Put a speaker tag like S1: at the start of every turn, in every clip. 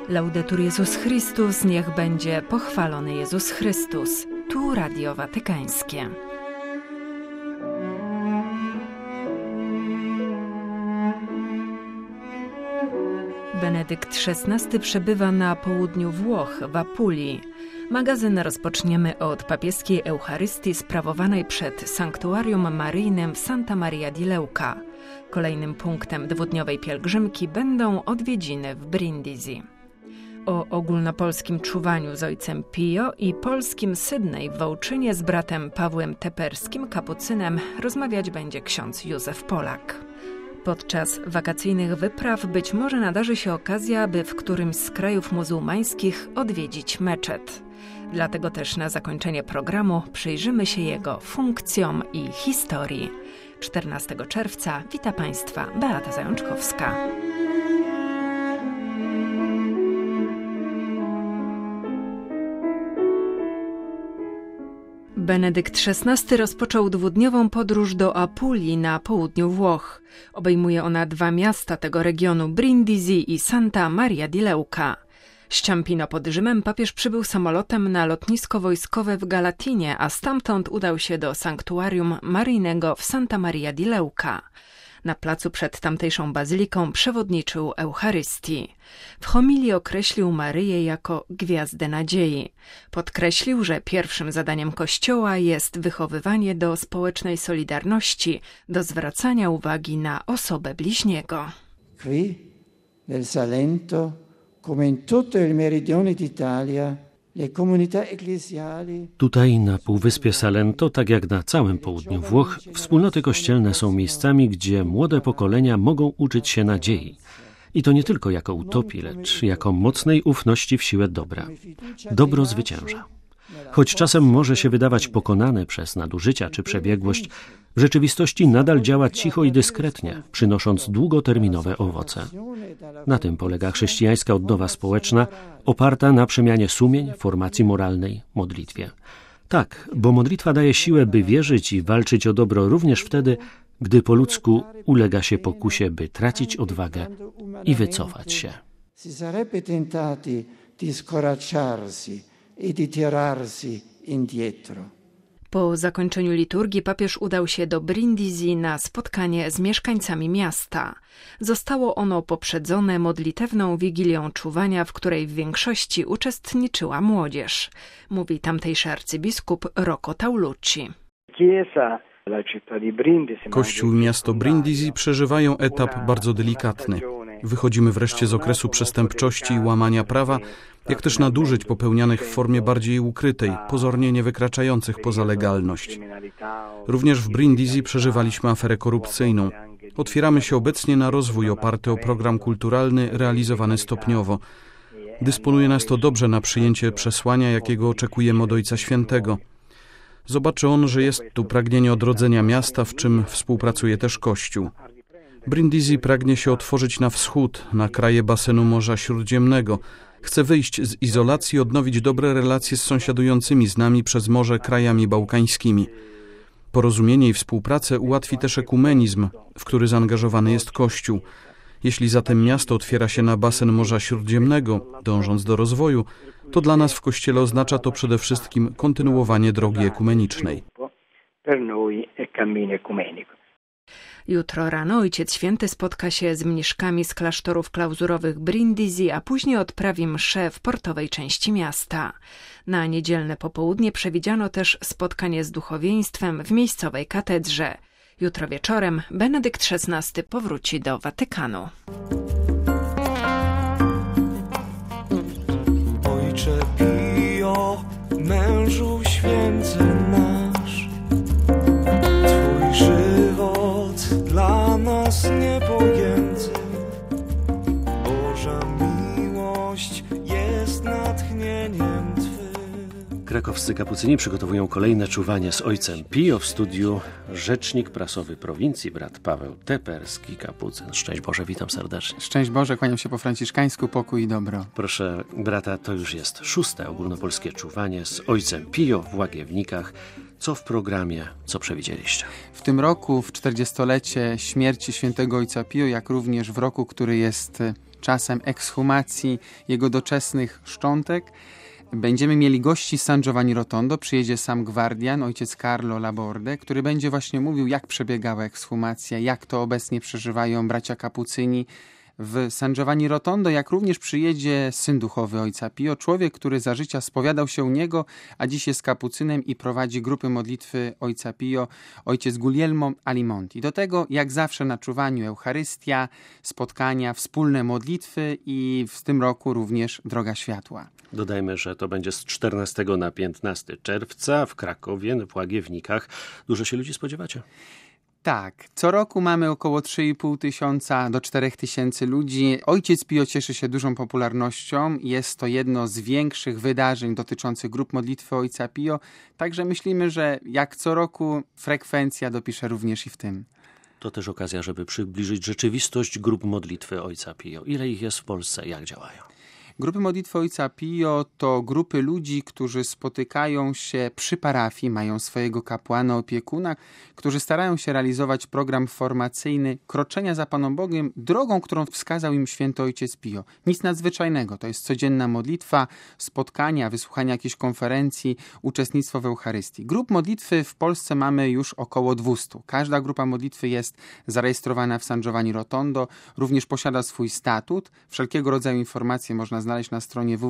S1: Laudetur Jezus Chrystus, niech będzie pochwalony Jezus Chrystus. Tu Radio Watykańskie. Benedykt XVI przebywa na południu Włoch, w Apulii. Magazyn rozpoczniemy od papieskiej Eucharystii sprawowanej przed sanktuarium maryjnym w Santa Maria di Leuca. Kolejnym punktem dwudniowej pielgrzymki będą odwiedziny w Brindisi. O ogólnopolskim czuwaniu z ojcem Pio i polskim Sydney w Wołczynie z bratem Pawłem Teperskim, kapucynem, rozmawiać będzie ksiądz Józef Polak. Podczas wakacyjnych wypraw być może nadarzy się okazja, by w którymś z krajów muzułmańskich odwiedzić meczet. Dlatego też na zakończenie programu przyjrzymy się jego funkcjom i historii. 14 czerwca wita Państwa Beata Zajączkowska. Benedykt XVI rozpoczął dwudniową podróż do Apulii na południu Włoch. Obejmuje ona 2 miasta tego regionu, Brindisi i Santa Maria di Leuca. Z Ciampino pod Rzymem papież przybył samolotem na lotnisko wojskowe w Galatinie, a stamtąd udał się do sanktuarium maryjnego w Santa Maria di Leuca. Na placu przed tamtejszą bazyliką przewodniczył Eucharystii. W homilii określił Maryję jako gwiazdę nadziei. Podkreślił, że pierwszym zadaniem Kościoła jest wychowywanie do społecznej solidarności, do zwracania uwagi na osobę bliźniego.
S2: Qui, nel Salento, come in tutto il meridione d'Italia,
S3: Tutaj na Półwyspie Salento, tak jak na całym południu Włoch, wspólnoty kościelne są miejscami, gdzie młode pokolenia mogą uczyć się nadziei. I to nie tylko jako utopii, lecz jako mocnej ufności w siłę dobra. Dobro zwycięża. Choć czasem może się wydawać pokonane przez nadużycia czy przebiegłość, w rzeczywistości nadal działa cicho i dyskretnie, przynosząc długoterminowe owoce. Na tym polega chrześcijańska odnowa społeczna, oparta na przemianie sumień, formacji moralnej, modlitwie. Tak, bo modlitwa daje siłę, by wierzyć i walczyć o dobro również wtedy, gdy po ludzku ulega się pokusie, by tracić odwagę i wycofać się.
S1: Po zakończeniu liturgii papież udał się do Brindisi na spotkanie z mieszkańcami miasta. Zostało ono poprzedzone modlitewną wigilią czuwania, w której w większości uczestniczyła młodzież, mówi tamtejszy arcybiskup Rocco Taulucci.
S4: Kościół i miasto Brindisi przeżywają etap bardzo delikatny. Wychodzimy wreszcie z okresu przestępczości i łamania prawa, jak też nadużyć popełnianych w formie bardziej ukrytej, pozornie nie wykraczających poza legalność. Również w Brindisi przeżywaliśmy aferę korupcyjną. Otwieramy się obecnie na rozwój oparty o program kulturalny realizowany stopniowo. Dysponuje nas to dobrze na przyjęcie przesłania, jakiego oczekujemy od Ojca Świętego. Zobaczy on, że jest tu pragnienie odrodzenia miasta, w czym współpracuje też Kościół. Brindisi pragnie się otworzyć na wschód, na kraje basenu Morza Śródziemnego. Chce wyjść z izolacji i odnowić dobre relacje z sąsiadującymi z nami przez morze krajami bałkańskimi. Porozumienie i współpracę ułatwi też ekumenizm, w który zaangażowany jest Kościół. Jeśli zatem miasto otwiera się na basen Morza Śródziemnego, dążąc do rozwoju, to dla nas w Kościele oznacza to przede wszystkim kontynuowanie drogi ekumenicznej.
S1: Jutro rano Ojciec Święty spotka się z mniszkami z klasztorów klauzurowych Brindisi, a później odprawi mszę w portowej części miasta. Na niedzielne popołudnie przewidziano też spotkanie z duchowieństwem w miejscowej katedrze. Jutro wieczorem Benedykt XVI powróci do Watykanu.
S5: Ojcze Pio, mężu święty nasz, Twój żywot dla nas niepojęty, Boża miłość jest natchnieniem Twym.
S3: Krakowscy kapucyni przygotowują kolejne czuwanie z ojcem Pio. W studiu rzecznik prasowy prowincji, brat Paweł Teperski, kapucyn. Szczęść Boże, witam serdecznie.
S6: Szczęść Boże, kłaniam się po franciszkańsku, pokój i dobro.
S3: Proszę brata, to już jest 6. ogólnopolskie czuwanie z ojcem Pio w Łagiewnikach. Co w programie, co przewidzieliście?
S6: W tym roku, w 40-lecie śmierci świętego ojca Pio, jak również w roku, który jest czasem ekshumacji jego doczesnych szczątek. Będziemy mieli gości z San Giovanni Rotondo, przyjedzie sam gwardian, ojciec Carlo Laborde, który będzie właśnie mówił, jak przebiegała ekshumacja, jak to obecnie przeżywają bracia kapucyni w San Giovanni Rotondo, jak również przyjedzie syn duchowy ojca Pio, człowiek, który za życia spowiadał się u niego, a dziś jest kapucynem i prowadzi grupy modlitwy ojca Pio, ojciec Guglielmo Alimonti. Do tego, jak zawsze na czuwaniu, Eucharystia, spotkania, wspólne modlitwy i w tym roku również Droga Światła.
S3: Dodajmy, że to będzie z 14 na 15 czerwca w Krakowie, w Łagiewnikach. Dużo się ludzi spodziewacie?
S6: Tak, co roku mamy około 3,5 tysiąca do 4 tysięcy ludzi. Ojciec Pio cieszy się dużą popularnością. Jest to jedno z większych wydarzeń dotyczących grup modlitwy ojca Pio. Także myślimy, że jak co roku frekwencja dopisze również i w tym.
S3: To też okazja, żeby przybliżyć rzeczywistość grup modlitwy ojca Pio. Ile ich jest w Polsce? Jak działają?
S6: Grupy modlitwy ojca Pio to grupy ludzi, którzy spotykają się przy parafii, mają swojego kapłana, opiekuna, którzy starają się realizować program formacyjny kroczenia za Panem Bogiem drogą, którą wskazał im święty ojciec Pio. Nic nadzwyczajnego, to jest codzienna modlitwa, spotkania, wysłuchania jakiejś konferencji, uczestnictwo w Eucharystii. Grup modlitwy w Polsce mamy już około 200. Każda grupa modlitwy jest zarejestrowana w San Giovanni Rotondo, również posiada swój statut. Wszelkiego rodzaju informacje można znaleźć na stronie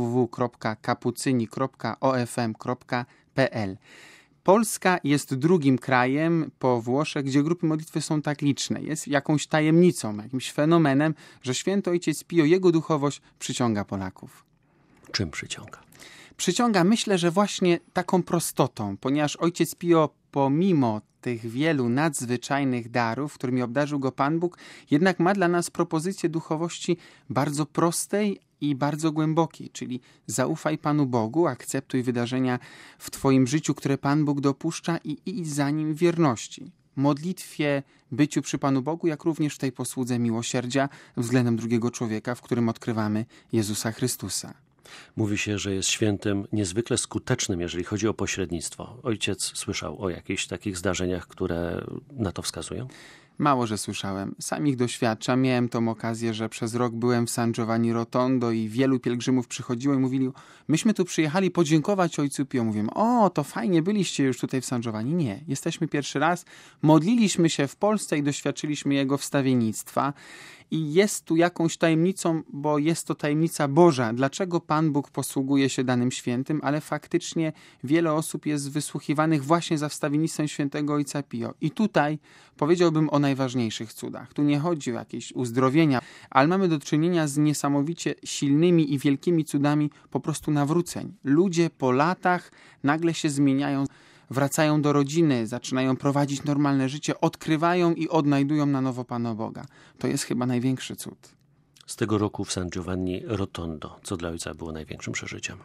S6: www.kapucyni.ofm.pl. Polska jest drugim krajem po Włoszech, gdzie grupy modlitwy są tak liczne. Jest jakąś tajemnicą, jakimś fenomenem, że święty ojciec Pio, jego duchowość przyciąga Polaków.
S3: Czym przyciąga?
S6: Przyciąga, myślę, że właśnie taką prostotą, ponieważ ojciec Pio pomimo tych wielu nadzwyczajnych darów, którymi obdarzył go Pan Bóg, jednak ma dla nas propozycję duchowości bardzo prostej i bardzo głębokiej, czyli zaufaj Panu Bogu, akceptuj wydarzenia w Twoim życiu, które Pan Bóg dopuszcza i idź za Nim w wierności. Modlitwie, byciu przy Panu Bogu, jak również w tej posłudze miłosierdzia względem drugiego człowieka, w którym odkrywamy Jezusa Chrystusa.
S3: Mówi się, że jest świętym niezwykle skutecznym, jeżeli chodzi o pośrednictwo. Ojciec słyszał o jakichś takich zdarzeniach, które na to wskazują?
S6: Mało, że słyszałem. Sam ich doświadczam. Miałem tą okazję, że przez rok byłem w San Giovanni Rotondo i wielu pielgrzymów przychodziło i mówili, myśmy tu przyjechali podziękować ojcu Pio. Mówię, o, to fajnie, byliście już tutaj w San Giovanni. Nie, jesteśmy pierwszy raz. Modliliśmy się w Polsce i doświadczyliśmy jego wstawiennictwa. I jest tu jakąś tajemnicą, bo jest to tajemnica Boża. Dlaczego Pan Bóg posługuje się danym świętym, ale faktycznie wiele osób jest wysłuchiwanych właśnie za wstawiennictwem świętego ojca Pio. I tutaj powiedziałbym o najważniejszych cudach. Tu nie chodzi o jakieś uzdrowienia, ale mamy do czynienia z niesamowicie silnymi i wielkimi cudami po prostu nawróceń. Ludzie po latach nagle się zmieniają, wracają do rodziny, zaczynają prowadzić normalne życie, odkrywają i odnajdują na nowo Pana Boga. To jest chyba największy cud.
S3: Z tego roku w San Giovanni Rotondo, co dla ojca było największym przeżyciem?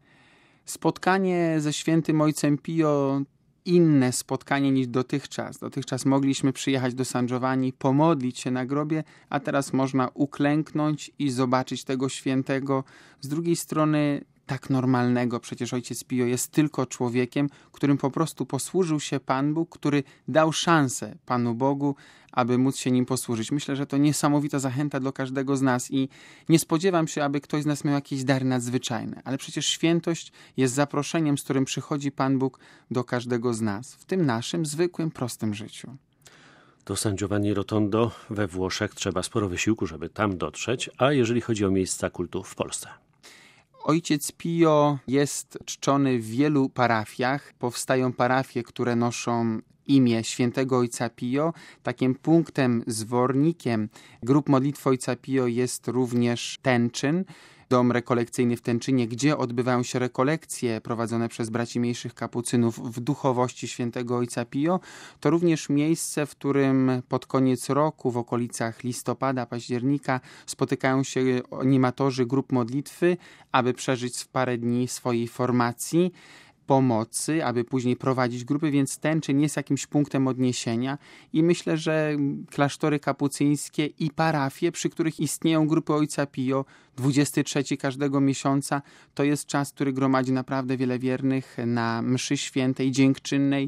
S6: Spotkanie ze świętym ojcem Pio, inne spotkanie niż dotychczas. Dotychczas mogliśmy przyjechać do San Giovanni, pomodlić się na grobie, a teraz można uklęknąć i zobaczyć tego świętego. Z drugiej strony tak normalnego, przecież ojciec Pio jest tylko człowiekiem, którym po prostu posłużył się Pan Bóg, który dał szansę Panu Bogu, aby móc się nim posłużyć. Myślę, że to niesamowita zachęta dla każdego z nas i nie spodziewam się, aby ktoś z nas miał jakieś dary nadzwyczajne, ale przecież świętość jest zaproszeniem, z którym przychodzi Pan Bóg do każdego z nas, w tym naszym zwykłym, prostym życiu.
S3: Do San Giovanni Rotondo we Włoszech trzeba sporo wysiłku, żeby tam dotrzeć, a jeżeli chodzi o miejsca kultu w Polsce?
S6: Ojciec Pio jest czczony w wielu parafiach. Powstają parafie, które noszą imię świętego ojca Pio. Takim punktem, zwornikiem grup modlitwy ojca Pio jest również Tęczyn, dom rekolekcyjny w Tęczynie, gdzie odbywają się rekolekcje prowadzone przez braci mniejszych kapucynów w duchowości świętego ojca Pio. To również miejsce, w którym pod koniec roku, w okolicach listopada, października spotykają się animatorzy grup modlitwy, aby przeżyć w parę dni swojej formacji, pomocy, aby później prowadzić grupy, więc Tęczyn jest jakimś punktem odniesienia i myślę, że klasztory kapucyńskie i parafie, przy których istnieją grupy ojca Pio, 23 każdego miesiąca, to jest czas, który gromadzi naprawdę wiele wiernych na mszy świętej, dziękczynnej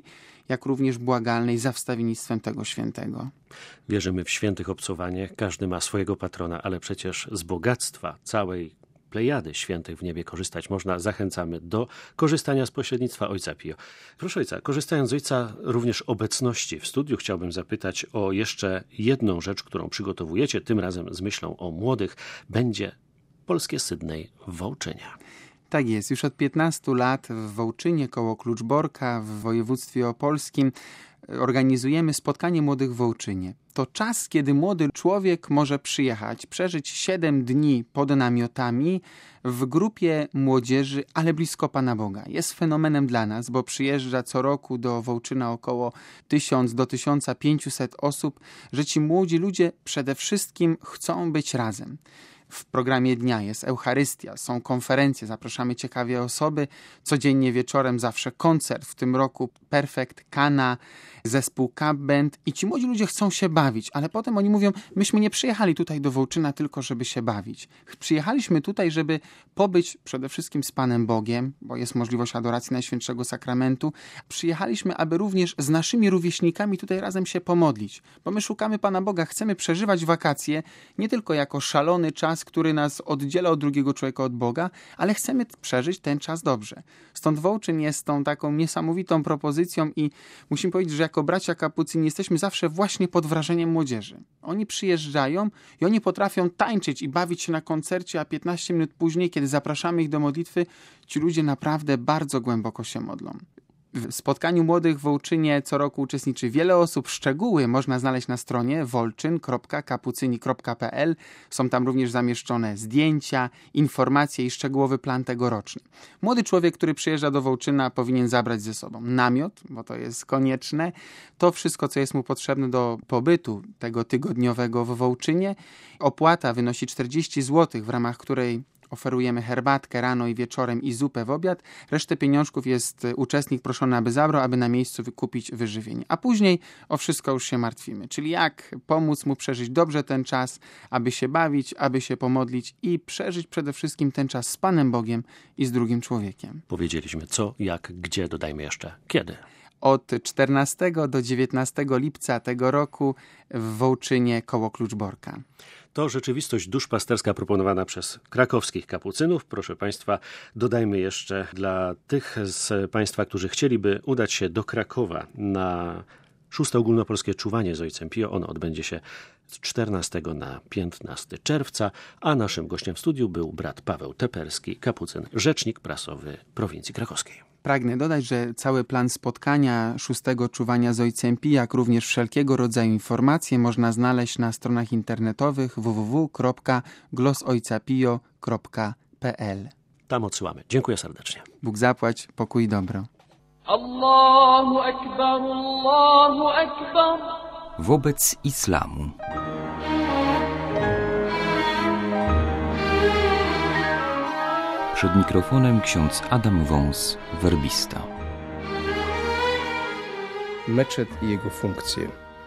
S6: jak również błagalnej za wstawiennictwem tego świętego.
S3: Wierzymy w świętych obcowanie, każdy ma swojego patrona, ale przecież z bogactwa całej plejady świętych w niebie korzystać można. Zachęcamy do korzystania z pośrednictwa Ojca Pio. Proszę Ojca, korzystając z Ojca również obecności w studiu, chciałbym zapytać o jeszcze jedną rzecz, którą przygotowujecie, tym razem z myślą o młodych. Będzie Polskie Sydney w Wołczynie.
S6: Tak jest, już od 15 lat w Wołczynie koło Kluczborka w województwie opolskim organizujemy spotkanie młodych w Wołczynie. To czas, kiedy młody człowiek może przyjechać, przeżyć 7 dni pod namiotami w grupie młodzieży, ale blisko Pana Boga. Jest fenomenem dla nas, bo przyjeżdża co roku do Wołczyna około 1000 do 1500 osób, że ci młodzi ludzie przede wszystkim chcą być razem. W programie dnia jest Eucharystia, są konferencje, zapraszamy ciekawe osoby. Codziennie wieczorem zawsze koncert, w tym roku Perfect, Kana, zespół Cup Band i ci młodzi ludzie chcą się bawić, ale potem oni mówią, myśmy nie przyjechali tutaj do Wołczyna tylko, żeby się bawić. Przyjechaliśmy tutaj, żeby pobyć przede wszystkim z Panem Bogiem, bo jest możliwość adoracji Najświętszego Sakramentu. Przyjechaliśmy, aby również z naszymi rówieśnikami tutaj razem się pomodlić, bo my szukamy Pana Boga, chcemy przeżywać wakacje nie tylko jako szalony czas, który nas oddziela od drugiego człowieka od Boga, ale chcemy przeżyć ten czas dobrze. Stąd Wołczyn jest tą taką niesamowitą propozycją i musimy powiedzieć, że jako bracia kapucyni jesteśmy zawsze właśnie pod wrażeniem młodzieży. Oni przyjeżdżają i oni potrafią tańczyć i bawić się na koncercie, a 15 minut później, kiedy zapraszamy ich do modlitwy, ci ludzie naprawdę bardzo głęboko się modlą. W spotkaniu młodych w Wołczynie co roku uczestniczy wiele osób. Szczegóły można znaleźć na stronie wolczyn.kapucyni.pl. Są tam również zamieszczone zdjęcia, informacje i szczegółowy plan tegoroczny. Młody człowiek, który przyjeżdża do Wołczyna, powinien zabrać ze sobą namiot, bo to jest konieczne. To wszystko, co jest mu potrzebne do pobytu tego tygodniowego w Wołczynie. Opłata wynosi 40 zł, w ramach której oferujemy herbatkę rano i wieczorem i zupę w obiad. Resztę pieniążków jest uczestnik proszony, aby zabrał, aby na miejscu wykupić wyżywienie. A później o wszystko już się martwimy. Czyli jak pomóc mu przeżyć dobrze ten czas, aby się bawić, aby się pomodlić i przeżyć przede wszystkim ten czas z Panem Bogiem i z drugim człowiekiem.
S3: Powiedzieliśmy co, jak, gdzie, dodajmy jeszcze kiedy.
S6: Od 14 do 19 lipca tego roku w Wołczynie koło Kluczborka.
S3: To rzeczywistość duszpasterska proponowana przez krakowskich kapucynów. Proszę Państwa, dodajmy jeszcze dla tych z Państwa, którzy chcieliby udać się do Krakowa na 6. ogólnopolskie czuwanie z Ojcem Pio. Ono odbędzie się z 14 na 15 czerwca, a naszym gościem w studiu był brat Paweł Teperski, kapucyn, rzecznik prasowy prowincji krakowskiej.
S6: Pragnę dodać, że cały plan spotkania 6. czuwania z Ojcem Pio, jak również wszelkiego rodzaju informacje można znaleźć na stronach internetowych www.glosojcapio.pl.
S3: Tam odsyłamy. Dziękuję serdecznie.
S6: Bóg zapłać, pokój i dobro.
S7: Allahu Akbar, Allahu Akbar.
S8: Wobec islamu. Przed mikrofonem ksiądz Adam Wąs, werbista.
S9: Meczet i jego funkcje.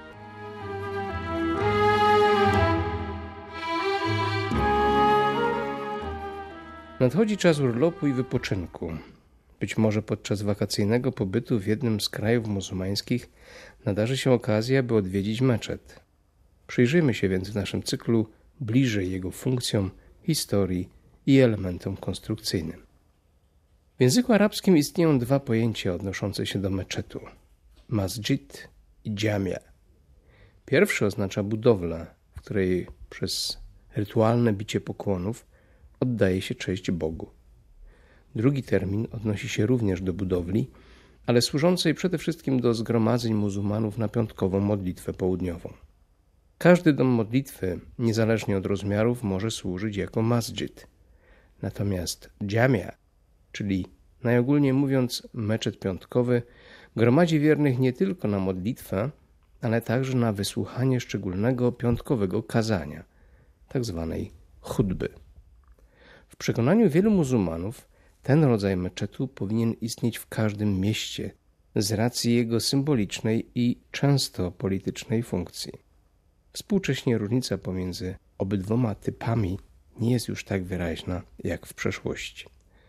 S9: Nadchodzi czas urlopu i wypoczynku. Być może podczas wakacyjnego pobytu w jednym z krajów muzułmańskich nadarzy się okazja, by odwiedzić meczet. Przyjrzyjmy się więc w naszym cyklu bliżej jego funkcjom, historii i elementom konstrukcyjnym. W języku arabskim istnieją dwa pojęcia odnoszące się do meczetu: masjid i dżamia. Pierwszy oznacza budowlę, w której przez rytualne bicie pokłonów oddaje się cześć Bogu. Drugi termin odnosi się również do budowli, ale służącej przede wszystkim do zgromadzeń muzułmanów na piątkową modlitwę południową. Każdy dom modlitwy, niezależnie od rozmiarów, może służyć jako masjid. Natomiast dżamia, czyli najogólniej mówiąc meczet piątkowy, gromadzi wiernych nie tylko na modlitwę, ale także na wysłuchanie szczególnego piątkowego kazania, tzw. chutby. W przekonaniu wielu muzułmanów ten rodzaj meczetu powinien istnieć w każdym mieście z racji jego symbolicznej i często politycznej funkcji. Współcześnie różnica pomiędzy obydwoma typami nie jest już tak wyraźna jak w przeszłości.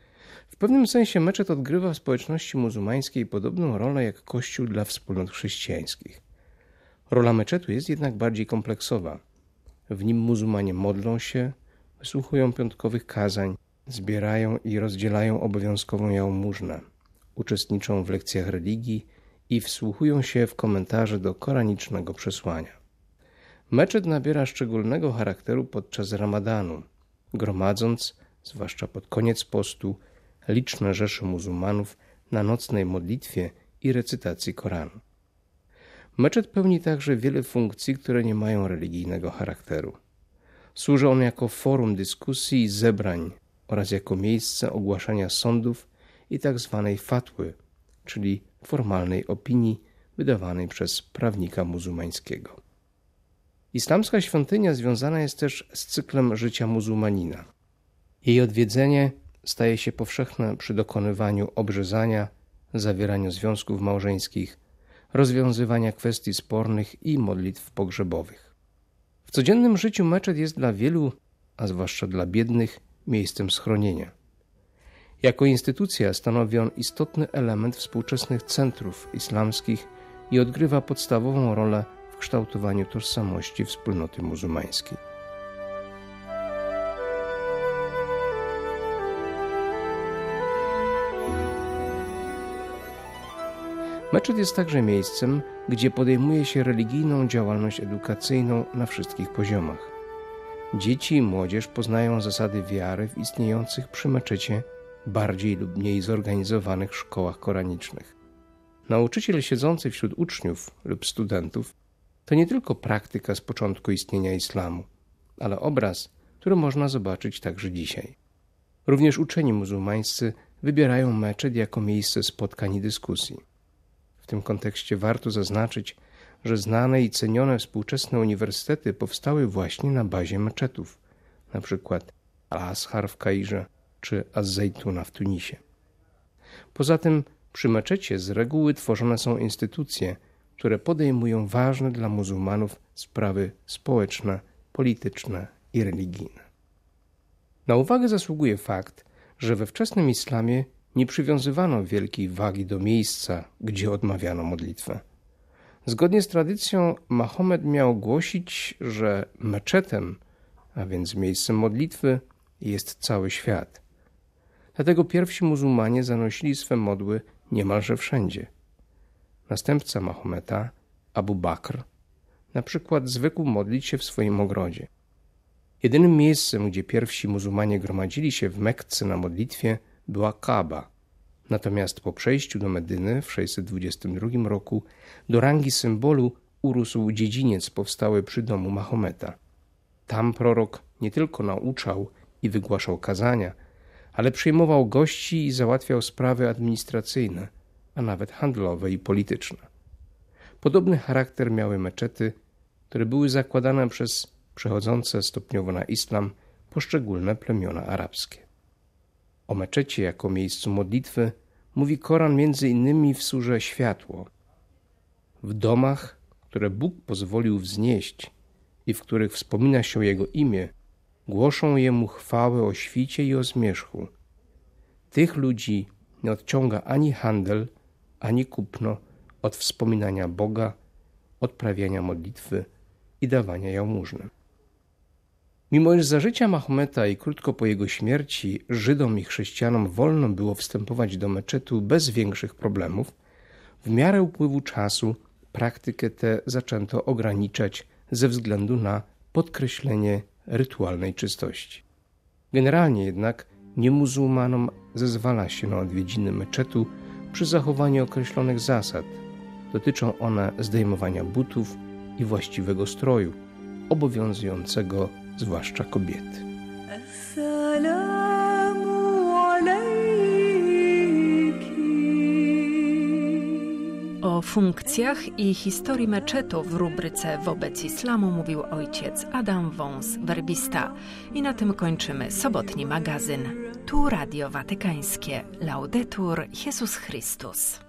S9: W pewnym sensie meczet odgrywa w społeczności muzułmańskiej podobną rolę jak kościół dla wspólnot chrześcijańskich. Rola meczetu jest jednak bardziej kompleksowa. W nim muzułmanie modlą się, wysłuchują piątkowych kazań, zbierają i rozdzielają obowiązkową jałmużnę, uczestniczą w lekcjach religii i wsłuchują się w komentarze do koranicznego przesłania. Meczet nabiera szczególnego charakteru podczas ramadanu, gromadząc, zwłaszcza pod koniec postu, liczne rzesze muzułmanów na nocnej modlitwie i recytacji Koranu. Meczet pełni także wiele funkcji, które nie mają religijnego charakteru. Służy on jako forum dyskusji i zebrań oraz jako miejsce ogłaszania sądów i tzw. fatwy, czyli formalnej opinii wydawanej przez prawnika muzułmańskiego. Islamska świątynia związana jest też z cyklem życia muzułmanina. Jej odwiedzenie staje się powszechne przy dokonywaniu obrzezania, zawieraniu związków małżeńskich, rozwiązywania kwestii spornych i modlitw pogrzebowych. W codziennym życiu meczet jest dla wielu, a zwłaszcza dla biednych, miejscem schronienia. Jako instytucja stanowi on istotny element współczesnych centrów islamskich i odgrywa podstawową rolę w kształtowaniu tożsamości wspólnoty muzułmańskiej. Meczet jest także miejscem, gdzie podejmuje się religijną działalność edukacyjną na wszystkich poziomach. Dzieci i młodzież poznają zasady wiary w istniejących przy meczecie bardziej lub mniej zorganizowanych szkołach koranicznych. Nauczyciel siedzący wśród uczniów lub studentów to nie tylko praktyka z początku istnienia islamu, ale obraz, który można zobaczyć także dzisiaj. Również uczeni muzułmańscy wybierają meczet jako miejsce spotkań i dyskusji. W tym kontekście warto zaznaczyć, że znane i cenione współczesne uniwersytety powstały właśnie na bazie meczetów, np. Al-Azhar w Kairze czy Az-Zejtuna w Tunisie. Poza tym przy meczecie z reguły tworzone są instytucje, które podejmują ważne dla muzułmanów sprawy społeczne, polityczne i religijne. Na uwagę zasługuje fakt, że we wczesnym islamie nie przywiązywano wielkiej wagi do miejsca, gdzie odmawiano modlitwę. Zgodnie z tradycją Mahomet miał głosić, że meczetem, a więc miejscem modlitwy, jest cały świat. Dlatego pierwsi muzułmanie zanosili swe modły niemalże wszędzie. Następca Mahometa, Abu Bakr, na przykład zwykł modlić się w swoim ogrodzie. Jedynym miejscem, gdzie pierwsi muzułmanie gromadzili się w Mekce na modlitwie, była Kaaba. Natomiast po przejściu do Medyny w 622 roku do rangi symbolu urósł dziedziniec powstały przy domu Mahometa. Tam prorok nie tylko nauczał i wygłaszał kazania, ale przyjmował gości i załatwiał sprawy administracyjne, a nawet handlowe i polityczne. Podobny charakter miały meczety, które były zakładane przez przechodzące stopniowo na islam poszczególne plemiona arabskie. O meczecie jako miejscu modlitwy mówi Koran między innymi w surze Światło. W domach, które Bóg pozwolił wznieść i w których wspomina się Jego imię, głoszą Jemu chwałę o świcie i o zmierzchu. Tych ludzi nie odciąga ani handel, ani kupno od wspominania Boga, odprawiania modlitwy i dawania jałmużny. Mimo iż za życia Mahometa i krótko po jego śmierci Żydom i chrześcijanom wolno było wstępować do meczetu bez większych problemów, w miarę upływu czasu praktykę tę zaczęto ograniczać ze względu na podkreślenie rytualnej czystości. Generalnie jednak niemuzułmanom zezwala się na odwiedziny meczetu przy zachowaniu określonych zasad. Dotyczą one zdejmowania butów i właściwego stroju, obowiązującego zwłaszcza kobiety.
S1: O funkcjach i historii meczetu w rubryce Wobec Islamu mówił ojciec Adam Wąs, werbista. I na tym kończymy sobotni magazyn. Tu Radio Watykańskie. Laudetur Jesus Christus.